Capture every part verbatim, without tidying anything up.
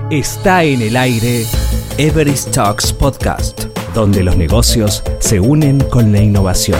Está en el aire Everest Talks Podcast, donde los negocios se unen con la innovación.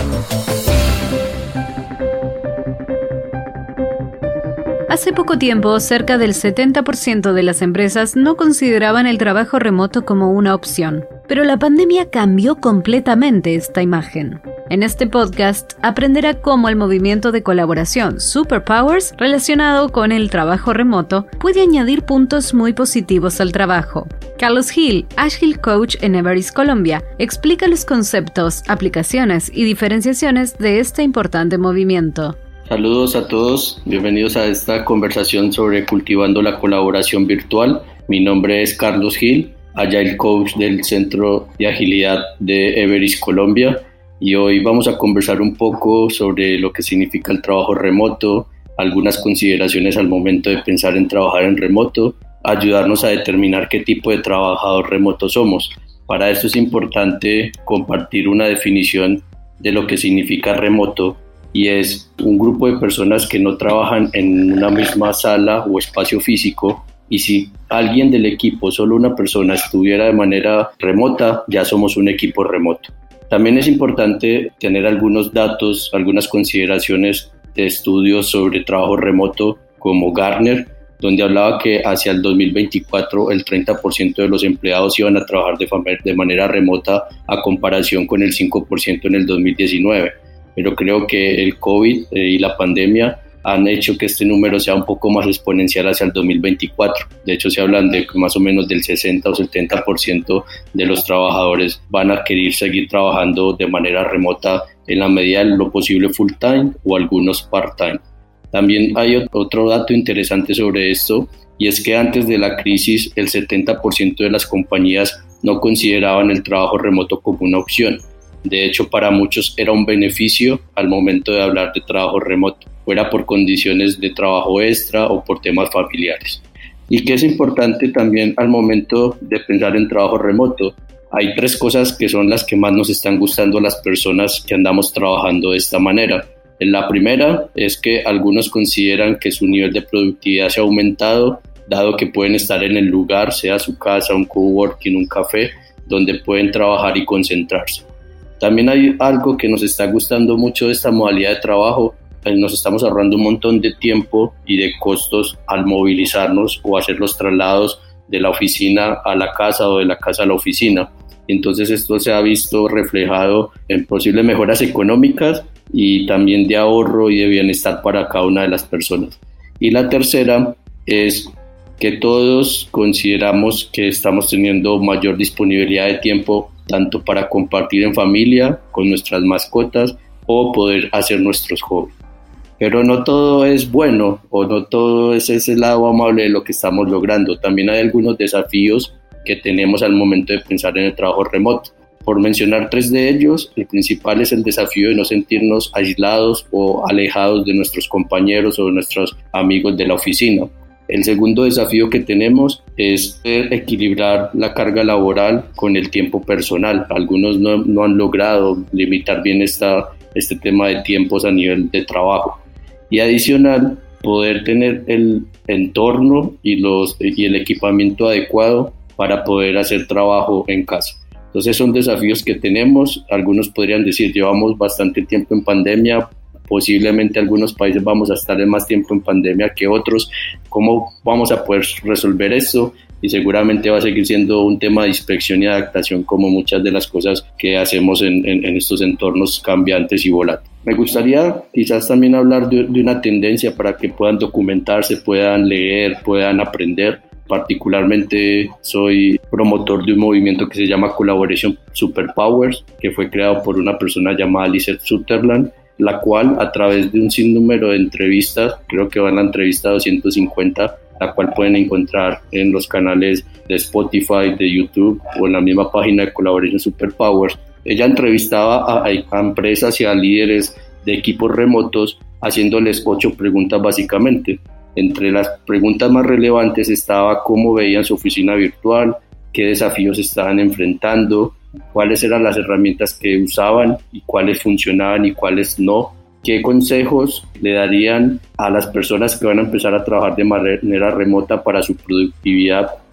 Hace poco tiempo, cerca del setenta por ciento de las empresas no consideraban el trabajo remoto como una opción. Pero la pandemia cambió completamente esta imagen. En este podcast aprenderá cómo el movimiento de colaboración Superpowers relacionado con el trabajo remoto puede añadir puntos muy positivos al trabajo. Carlos Gil, Agile Coach en Everest Colombia, explica los conceptos, aplicaciones y diferenciaciones de este importante movimiento. Saludos a todos, bienvenidos a esta conversación sobre cultivando la colaboración virtual. Mi nombre es Carlos Gil, Agile Coach del Centro de Agilidad de Everest Colombia, y hoy vamos a conversar un poco sobre lo que significa el trabajo remoto, algunas consideraciones al momento de pensar en trabajar en remoto, ayudarnos a determinar qué tipo de trabajador remoto somos. Para esto es importante compartir una definición de lo que significa remoto, y es un grupo de personas que no trabajan en una misma sala o espacio físico, y si alguien del equipo, solo una persona, estuviera de manera remota, ya somos un equipo remoto. También es importante tener algunos datos, algunas consideraciones de estudios sobre trabajo remoto como Gartner, donde hablaba que hacia el dos mil veinticuatro el treinta por ciento de los empleados iban a trabajar de, de manera remota a comparación con el cinco por ciento en el dos mil diecinueve. Pero creo que el COVID eh, y la pandemia han hecho que este número sea un poco más exponencial hacia el dos mil veinticuatro. De hecho, se hablan de más o menos del sesenta o setenta por ciento de los trabajadores van a querer seguir trabajando de manera remota en la medida de lo posible full time o algunos part time. También hay otro dato interesante sobre esto, y es que antes de la crisis el setenta por ciento de las compañías no consideraban el trabajo remoto como una opción. De hecho, para muchos era un beneficio al momento de hablar de trabajo remoto, fuera por condiciones de trabajo extra o por temas familiares. Y que es importante también al momento de pensar en trabajo remoto, hay tres cosas que son las que más nos están gustando a las personas que andamos trabajando de esta manera. La primera es que algunos consideran que su nivel de productividad se ha aumentado, dado que pueden estar en el lugar, sea su casa, un coworking, un café, donde pueden trabajar y concentrarse. También hay algo que nos está gustando mucho de esta modalidad de trabajo. Nos estamos ahorrando un montón de tiempo y de costos al movilizarnos o hacer los traslados de la oficina a la casa o de la casa a la oficina. Entonces esto se ha visto reflejado en posibles mejoras económicas y también de ahorro y de bienestar para cada una de las personas. Y la tercera es que todos consideramos que estamos teniendo mayor disponibilidad de tiempo tanto para compartir en familia, con nuestras mascotas o poder hacer nuestros hobbies. Pero no todo es bueno o no todo es ese lado amable de lo que estamos logrando. También hay algunos desafíos que tenemos al momento de pensar en el trabajo remoto. Por mencionar tres de ellos, el principal es el desafío de no sentirnos aislados o alejados de nuestros compañeros o de nuestros amigos de la oficina. El segundo desafío que tenemos es equilibrar la carga laboral con el tiempo personal. Algunos no, no han logrado limitar bien esta, este tema de tiempos a nivel de trabajo. Y adicional, poder tener el entorno y, los, y el equipamiento adecuado para poder hacer trabajo en casa. Entonces son desafíos que tenemos. Algunos podrían decir, llevamos bastante tiempo en pandemia, posiblemente algunos países vamos a estar en más tiempo en pandemia que otros. ¿Cómo vamos a poder resolver esto? Y seguramente va a seguir siendo un tema de inspección y adaptación, como muchas de las cosas que hacemos en, en, en estos entornos cambiantes y volátiles. Me gustaría quizás también hablar de, de una tendencia para que puedan documentarse, puedan leer, puedan aprender. Particularmente soy promotor de un movimiento que se llama Collaboration Superpowers, que fue creado por una persona llamada Lizeth Sutherland, la cual a través de un sinnúmero de entrevistas, creo que va en la entrevista doscientos cincuenta, la cual pueden encontrar en los canales de Spotify, de YouTube o en la misma página de Collaboration Superpowers. Ella entrevistaba a, a empresas y a líderes de equipos remotos haciéndoles ocho preguntas básicamente. Entre las preguntas más relevantes estaba cómo veían su oficina virtual, qué desafíos estaban enfrentando, cuáles eran las herramientas que usaban y cuáles funcionaban y cuáles no, qué consejos le darían a las personas que van a empezar a trabajar de manera remota para su productividad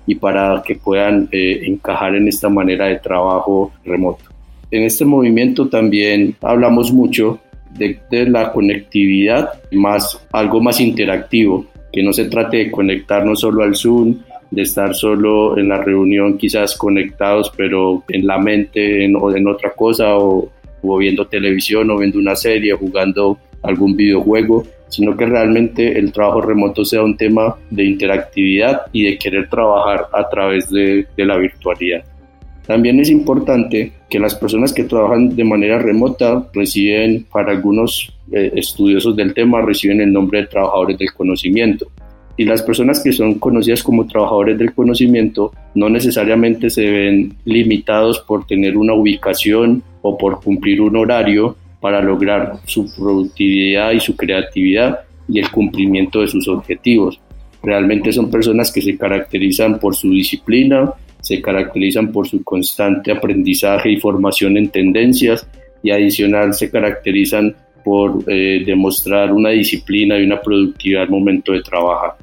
y para que puedan eh, encajar en esta manera de trabajo remoto. En este movimiento también hablamos mucho de, de la conectividad, más algo más interactivo, que no se trate de conectarnos solo al Zoom, de estar solo en la reunión quizás conectados, pero en la mente en, o en otra cosa, o, o viendo televisión, o viendo una serie, o jugando algún videojuego, sino que realmente el trabajo remoto sea un tema de interactividad y de querer trabajar a través de, de la virtualidad. También es importante que las personas que trabajan de manera remota reciben, para algunos eh, estudiosos del tema, reciben el nombre de trabajadores del conocimiento. Y las personas que son conocidas como trabajadores del conocimiento no necesariamente se ven limitados por tener una ubicación o por cumplir un horario para lograr su productividad y su creatividad y el cumplimiento de sus objetivos. Realmente son personas que se caracterizan por su disciplina, se caracterizan por su constante aprendizaje y formación en tendencias, y adicional se caracterizan por eh, demostrar una disciplina y una productividad al momento de trabajar.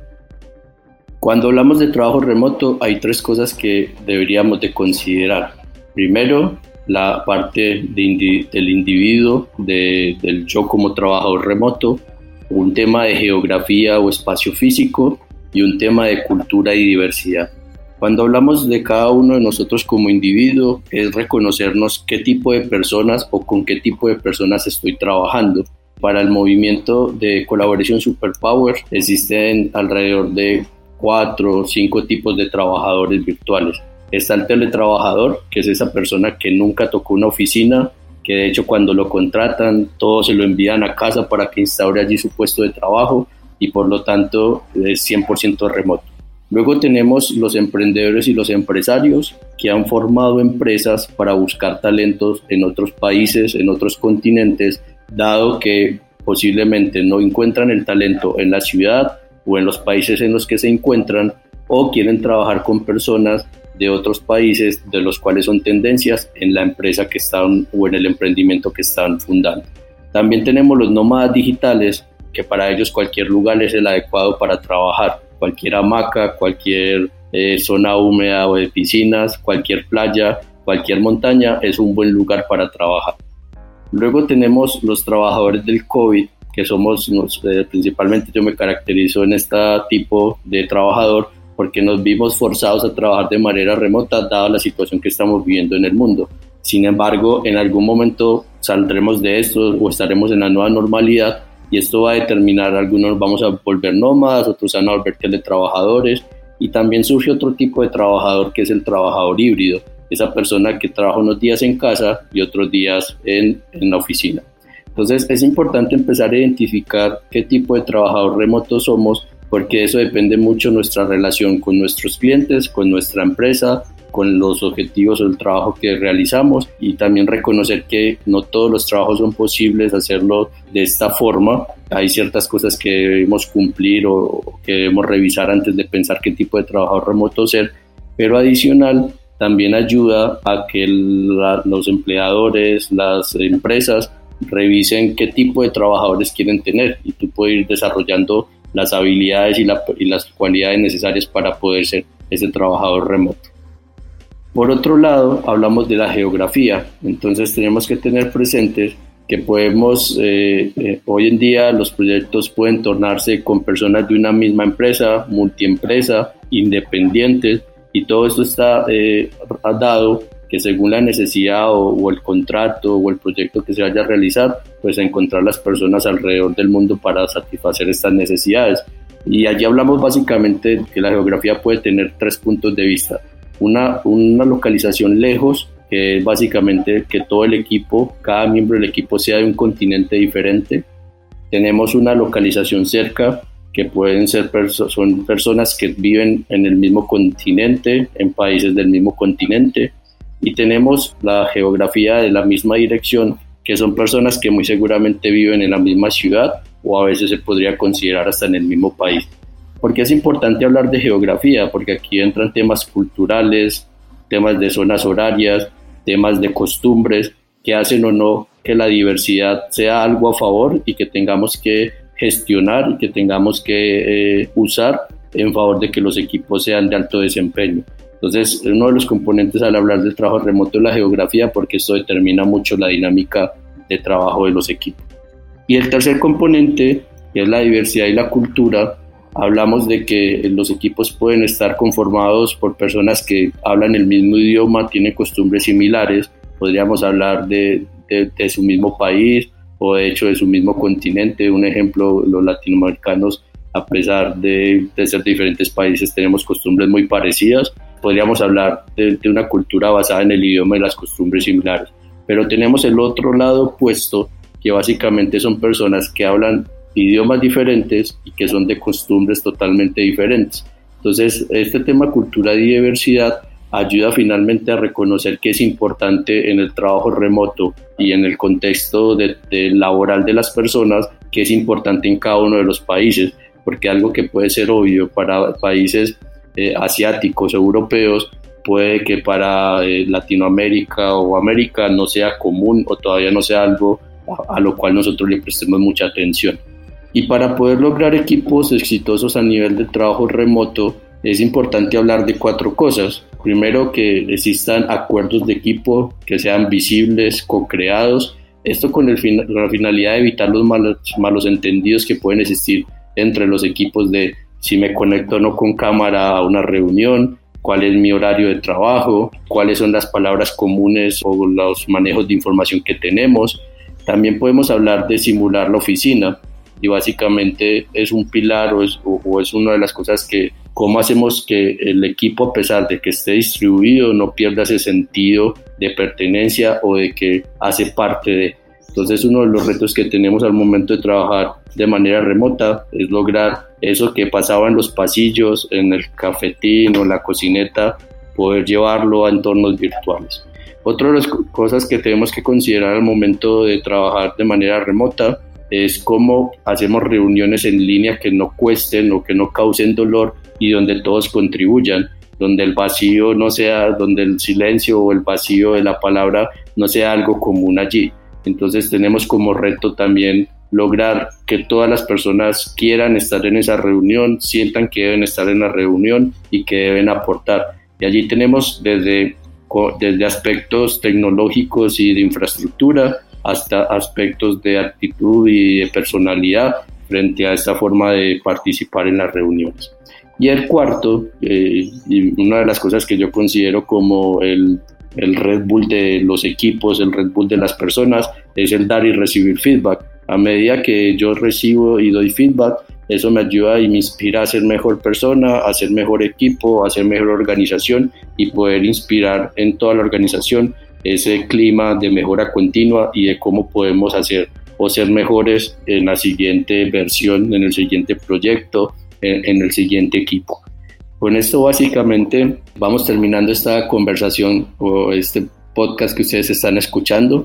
Cuando hablamos de trabajo remoto hay tres cosas que deberíamos de considerar. Primero, la parte de indi- del individuo, de, del yo como trabajador remoto, un tema de geografía o espacio físico y un tema de cultura y diversidad. Cuando hablamos de cada uno de nosotros como individuo, es reconocernos qué tipo de personas o con qué tipo de personas estoy trabajando. Para el movimiento de Collaboration Superpower existen alrededor de cuatro o cinco tipos de trabajadores virtuales. Está el teletrabajador, que es esa persona que nunca tocó una oficina, que de hecho cuando lo contratan, todos se lo envían a casa para que instaure allí su puesto de trabajo y por lo tanto es cien por ciento remoto. Luego tenemos los emprendedores y los empresarios que han formado empresas para buscar talentos en otros países, en otros continentes, dado que posiblemente no encuentran el talento en la ciudad o en los países en los que se encuentran, o quieren trabajar con personas de otros países de los cuales son tendencias en la empresa que están o en el emprendimiento que están fundando. También tenemos los nómadas digitales, que para ellos cualquier lugar es el adecuado para trabajar. Cualquier hamaca, cualquier eh, zona húmeda o de piscinas, cualquier playa, cualquier montaña es un buen lugar para trabajar. Luego tenemos los trabajadores del COVID, que somos, nos, eh, principalmente yo me caracterizo en este tipo de trabajador porque nos vimos forzados a trabajar de manera remota dada la situación que estamos viviendo en el mundo. Sin embargo, en algún momento saldremos de esto o estaremos en la nueva normalidad, y esto va a determinar, algunos vamos a volver nómadas, otros van a volver teletrabajadores, y también surge otro tipo de trabajador que es el trabajador híbrido, esa persona que trabaja unos días en casa y otros días en, en la oficina. Entonces es importante empezar a identificar qué tipo de trabajador remoto somos, porque eso depende mucho de nuestra relación con nuestros clientes, con nuestra empresa, con los objetivos del trabajo que realizamos, y también reconocer que no todos los trabajos son posibles hacerlo de esta forma. Hay ciertas cosas que debemos cumplir o que debemos revisar antes de pensar qué tipo de trabajador remoto ser, pero adicional también ayuda a que la, los empleadores, las empresas revisen qué tipo de trabajadores quieren tener, y tú puedes ir desarrollando las habilidades y, la, y las cualidades necesarias para poder ser ese trabajador remoto. Por otro lado, hablamos de la geografía. Entonces tenemos que tener presentes que podemos, eh, eh, hoy en día los proyectos pueden tornarse con personas de una misma empresa, multiempresa, independientes, y todo esto está eh, dado que según la necesidad o, o el contrato o el proyecto que se vaya a realizar, pues a encontrar las personas alrededor del mundo para satisfacer estas necesidades. Y allí hablamos básicamente que la geografía puede tener tres puntos de vista. Una, una localización lejos, que es básicamente que todo el equipo, cada miembro del equipo sea de un continente diferente. Tenemos una localización cerca, que pueden ser perso- son personas que viven en el mismo continente, en países del mismo continente. Y tenemos la geografía de la misma dirección, que son personas que muy seguramente viven en la misma ciudad o a veces se podría considerar hasta en el mismo país. ¿Por qué es importante hablar de geografía? Porque aquí entran temas culturales, temas de zonas horarias, temas de costumbres, que hacen o no que la diversidad sea algo a favor y que tengamos que gestionar y que tengamos que eh, usar en favor de que los equipos sean de alto desempeño. Entonces, uno de los componentes al hablar del trabajo remoto es la geografía, porque esto determina mucho la dinámica de trabajo de los equipos. Y el tercer componente, que es la diversidad y la cultura, hablamos de que los equipos pueden estar conformados por personas que hablan el mismo idioma, tienen costumbres similares, podríamos hablar de, de, de su mismo país o de hecho de su mismo continente. Un ejemplo, los latinoamericanos, a pesar de, de ser de diferentes países, tenemos costumbres muy parecidas. Podríamos hablar de, de una cultura basada en el idioma y las costumbres similares. Pero tenemos el otro lado opuesto, que básicamente son personas que hablan idiomas diferentes y que son de costumbres totalmente diferentes. Entonces, este tema cultura y diversidad ayuda finalmente a reconocer que es importante en el trabajo remoto y en el contexto de, de laboral de las personas, que es importante en cada uno de los países, porque algo que puede ser obvio para países eh, asiáticos o europeos, puede que para eh, Latinoamérica o América no sea común o todavía no sea algo a, a lo cual nosotros le prestemos mucha atención. Y para poder lograr equipos exitosos a nivel de trabajo remoto, es importante hablar de cuatro cosas. Primero, que existan acuerdos de equipo que sean visibles, co-creados. Esto con el fin- la finalidad de evitar los malos, malos entendidos que pueden existir entre los equipos de si me conecto o no con cámara a una reunión, cuál es mi horario de trabajo, cuáles son las palabras comunes o los manejos de información que tenemos. También podemos hablar de simular la oficina, y básicamente es un pilar o es, o, o es una de las cosas que, cómo hacemos que el equipo, a pesar de que esté distribuido, no pierda ese sentido de pertenencia o de que hace parte de. Entonces, uno de los retos que tenemos al momento de trabajar de manera remota es lograr eso que pasaba en los pasillos, en el cafetín o la cocineta, poder llevarlo a entornos virtuales. Otra de las cosas que tenemos que considerar al momento de trabajar de manera remota es cómo hacemos reuniones en línea que no cuesten o que no causen dolor y donde todos contribuyan, donde el vacío no sea, donde el silencio o el vacío de la palabra no sea algo común allí. Entonces tenemos como reto también lograr que todas las personas quieran estar en esa reunión, sientan que deben estar en la reunión y que deben aportar. Y allí tenemos desde, desde aspectos tecnológicos y de infraestructura hasta aspectos de actitud y de personalidad frente a esta forma de participar en las reuniones. Y el cuarto, eh, y una de las cosas que yo considero como el, el Red Bull de los equipos, el Red Bull de las personas, es el dar y recibir feedback. A medida que yo recibo y doy feedback, eso me ayuda y me inspira a ser mejor persona, a ser mejor equipo, a ser mejor organización y poder inspirar en toda la organización ese clima de mejora continua y de cómo podemos hacer o ser mejores en la siguiente versión, en el siguiente proyecto, en, en el siguiente equipo. Con esto básicamente vamos terminando esta conversación o este podcast que ustedes están escuchando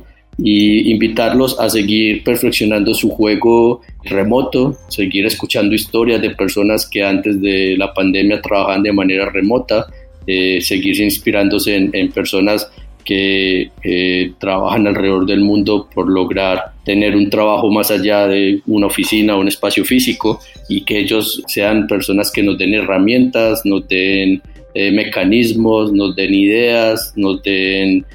y invitarlos a seguir perfeccionando su juego remoto, seguir escuchando historias de personas que antes de la pandemia trabajaban de manera remota, eh, seguir inspirándose en, en personas que eh, trabajan alrededor del mundo por lograr tener un trabajo más allá de una oficina o un espacio físico y que ellos sean personas que nos den herramientas, nos den eh, mecanismos, nos den ideas, nos den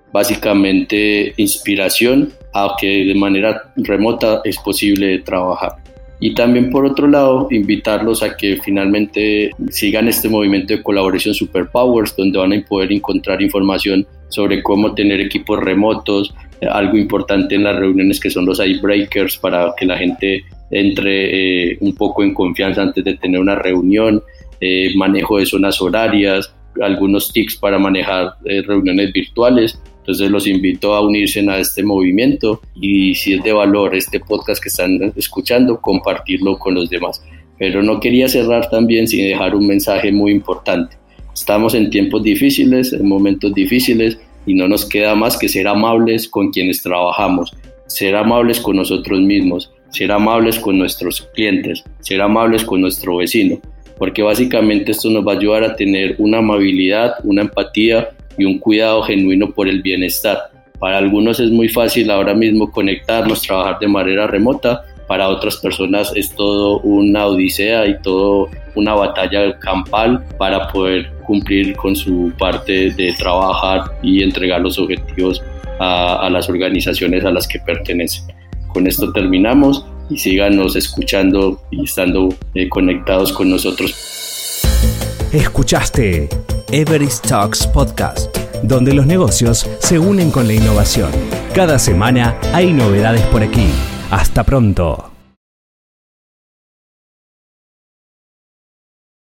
básicamente inspiración a que de manera remota es posible trabajar. Y también por otro lado, invitarlos a que finalmente sigan este movimiento de colaboración Superpowers, donde van a poder encontrar información sobre cómo tener equipos remotos, algo importante en las reuniones que son los icebreakers para que la gente entre eh, un poco en confianza antes de tener una reunión, eh, manejo de zonas horarias, algunos tips para manejar eh, reuniones virtuales. Entonces los invito a unirse a este movimiento y si es de valor este podcast que están escuchando, compartirlo con los demás. Pero no quería cerrar también sin dejar un mensaje muy importante. Estamos en tiempos difíciles, en momentos difíciles y no nos queda más que ser amables con quienes trabajamos, ser amables con nosotros mismos, ser amables con nuestros clientes, ser amables con nuestro vecino, porque básicamente esto nos va a ayudar a tener una amabilidad, una empatía y un cuidado genuino por el bienestar. Para algunos es muy fácil ahora mismo conectarnos, trabajar de manera remota, para otras personas es todo una odisea y todo una batalla campal para poder cumplir con su parte de trabajar y entregar los objetivos a, a las organizaciones a las que pertenecen. Con esto terminamos y síganos escuchando y estando eh, conectados con nosotros. Escuchaste Everest Talks Podcast, donde los negocios se unen con la innovación. Cada semana hay novedades por aquí. Hasta pronto.